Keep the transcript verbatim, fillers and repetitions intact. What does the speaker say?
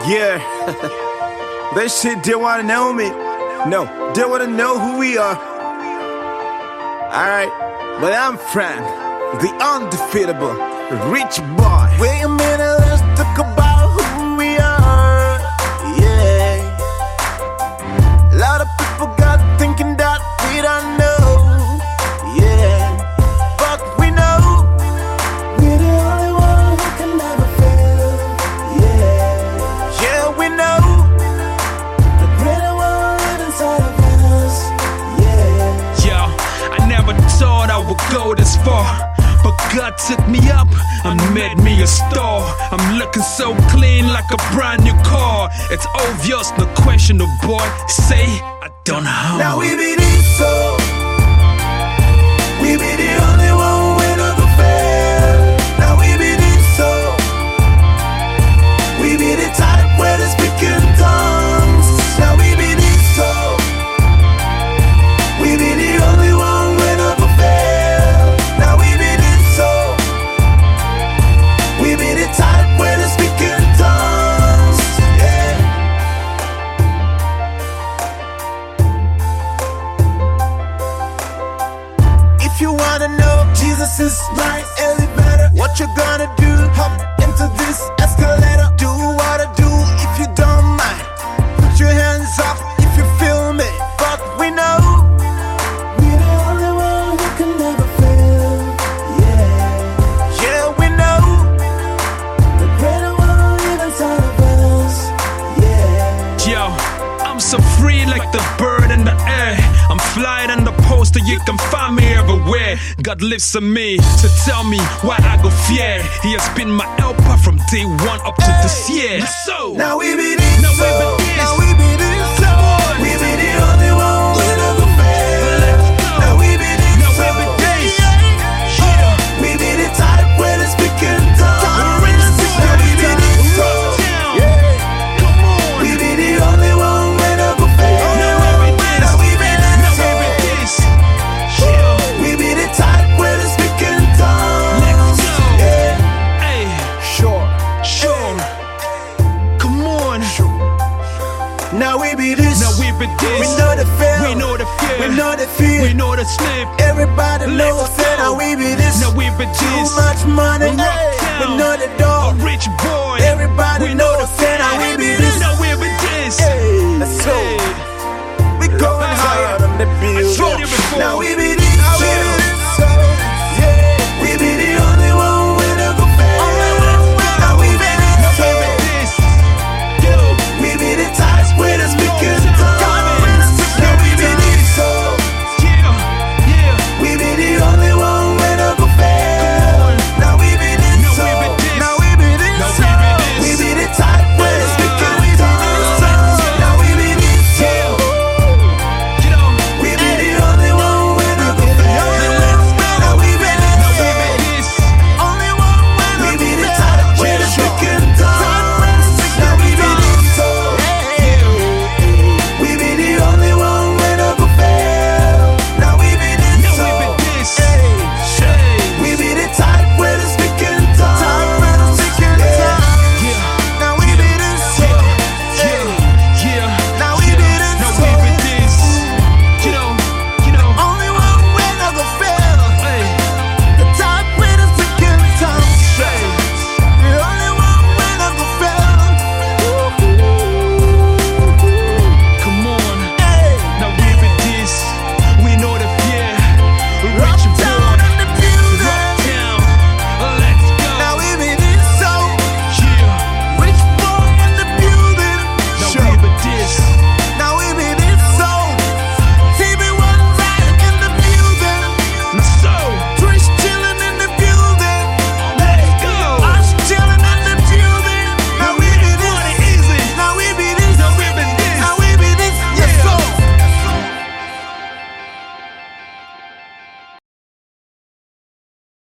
Yeah, that shit they wanna know me. No, they wanna know who we are. Alright, but I'm Frank, the undefeatable rich boy. Wait a minute, let's talk about who we are. Yeah, a lot of people got thinking that we don't know. Yeah, but we know we're the only one who can never fail. Yeah, yeah, we know the greater one lives inside of us. Yeah, yo, I never thought I would go this far, but God took me up and made me a star. I'm looking so clean like a brand new car. It's obvious, no question, the boy say I don't know how. now we be this so. We be the only one we never fail. Now we be this so. We be the type where they speak in tongues. Now we be this so. We be the only one we never fail. Now we be this so. We be the type where they speak in tongues. Yeah. If you wanna know Jesus is my elevator, what you gonna do? Hop into this escalator. Do what I do if you don't mind. Put your hands up if you feel me. But we know we're the only one who can never fail. Yeah, yeah, we know the greater one lives inside of us. Yeah. Yo, I'm so free like the bird in the air. I'm flying on the poster, you can find me everywhere. God lives in me to tell me why I go fear. He has been my helper from day one up to this year. So Now we be this Now we so. be this. Now we be this so. We be the only one we never fail. Let's go. Now we be this Now so. we be this. Yeah. We be the type where they speak in tongues. Now we be this so. Come on. We be the only one we never fail. Now we be this. Now we be this Now so. we be this. Yeah. We be the type where they speak in tongues. Let's go. Yeah. Hey, Sure. sure. Come on. Now we be this. Now we be this. We know the fear. We know the fear. We know the fear. We know the slip. Everybody Let's knows that go. now we be this. Now we be Too this. much money. Rock Hey, town. we know the door. A rich boy. Everybody